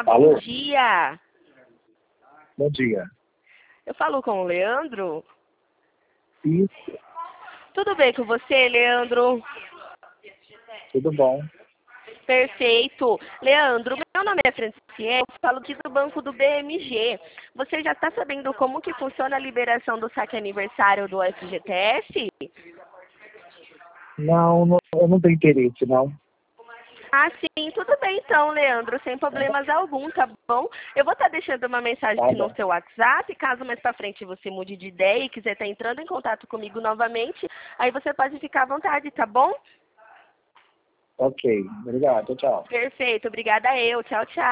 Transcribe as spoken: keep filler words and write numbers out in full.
bom Alô? dia. Bom dia. Eu falo com o Leandro. Isso, Tudo bem com você, Leandro? tudo bom. Perfeito. Leandro, meu nome é Franciele, eu falo aqui do Banco do B M G. Você já está sabendo como que funciona a liberação do saque aniversário do F G T S? Não, não, eu não tenho interesse, não. Ah, sim, tudo bem então, Leandro, sem problemas algum, tá bom? Eu vou estar deixando uma mensagem Tá no bom. seu WhatsApp, caso mais pra frente você mude de ideia e quiser estar entrando em contato comigo novamente, aí você pode ficar à vontade, tá bom? Ok, obrigado, tchau. Perfeito, obrigada eu, tchau, tchau.